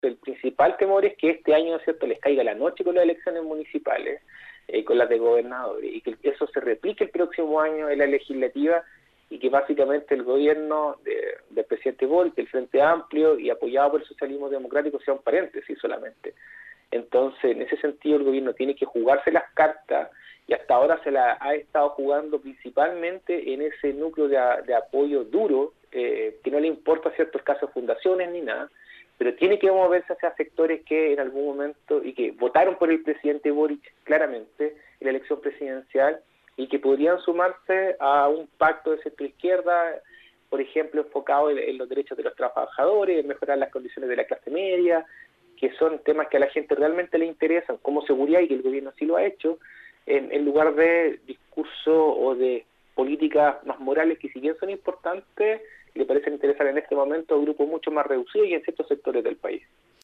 el principal temor es que este año, ¿cierto?, les caiga la noche con las elecciones municipales, con las de gobernadores, y que eso se replique el próximo año en la legislativa, y que básicamente el gobierno del presidente Boric, el Frente Amplio y apoyado por el socialismo democrático sea un paréntesis solamente. Entonces, en ese sentido, el gobierno tiene que jugarse las cartas, y hasta ahora se la ha estado jugando principalmente en ese núcleo de apoyo duro, que no le importa ciertos casos de fundaciones ni nada, pero tiene que moverse hacia sectores que en algún momento, y que votaron por el presidente Boric claramente en la elección presidencial, y que podrían sumarse a un pacto de centro-izquierda, por ejemplo, enfocado en los derechos de los trabajadores, en mejorar las condiciones de la clase media, que son temas que a la gente realmente le interesan, como seguridad, y que el gobierno sí lo ha hecho, en lugar de discurso o de políticas más morales que, si bien son importantes, le parecen interesar en este momento a grupos mucho más reducidos y en ciertos sectores del país.